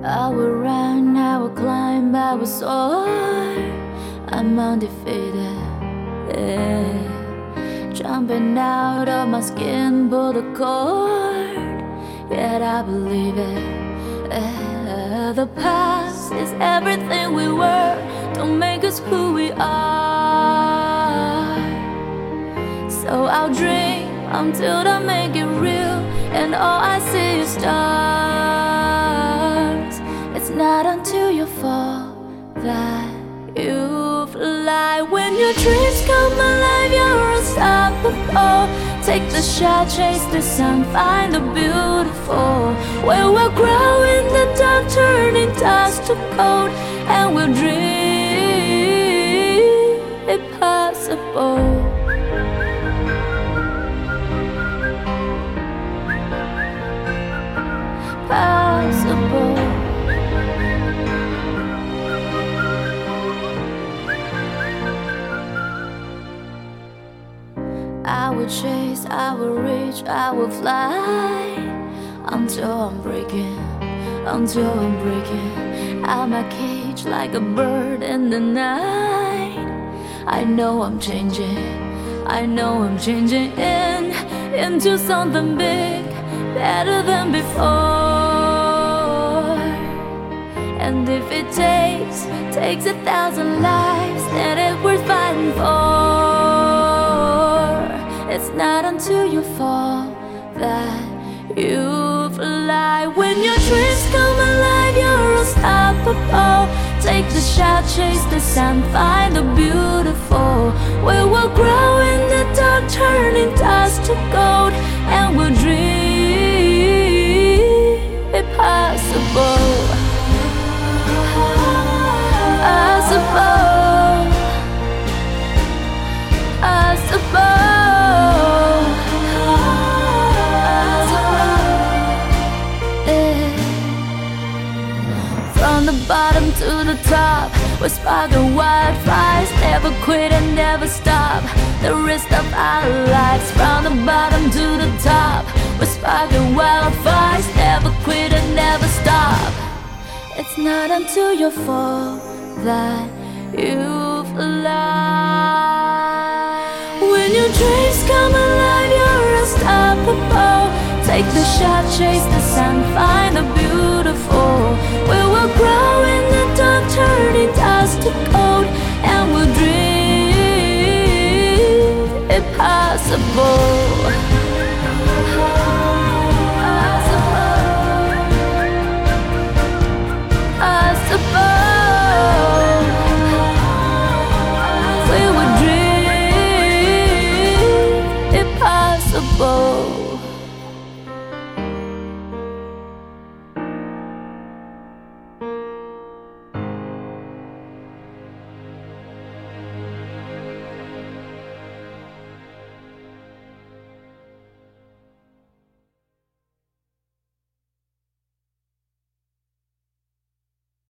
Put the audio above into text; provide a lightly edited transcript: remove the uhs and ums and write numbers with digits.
I will run, I will climb, I will soar. I'm undefeated, yeah. Jumping out of my skin, pull the cord, yet I believe it, yeah. The past is everything we were, don't make us who we are. So I'll dream until I make it real, and all I see is stars. It's not until you fall that you fly. When your dreams come alive, you're unstoppable. Take the shot, chase the sun, find the beautiful. Where we'll grow in the dark, turning dust to gold, and we'll dream impossible. Possible. I will chase, I will reach, I will fly until I'm breaking, until I'm breaking out my cage like a bird in the night. I know I'm changing, I know I'm changing into something big, better than before. And if it takes 1,000 lives, then it's worth fighting for. It's not until you fall that you fly. When your dreams come alive, you're unstoppable. Take the shot, chase the sun, find the beautiful. We will grow in the dark, turning dust to gold, and we'll dream impossible. Possible, possible, yeah. From the bottom to the top, we're sparking wildfires. Never quit and never stop the rest of our lives. From the bottom to the top, we're sparking wildfires. Never quit and never stop. It's not until you fall that you fly. When your dreams come alive, you're unstoppable. Take the shot, chase the sun, find the beautiful. We will grow in the dark, turning dust to gold, and we'll dream impossible.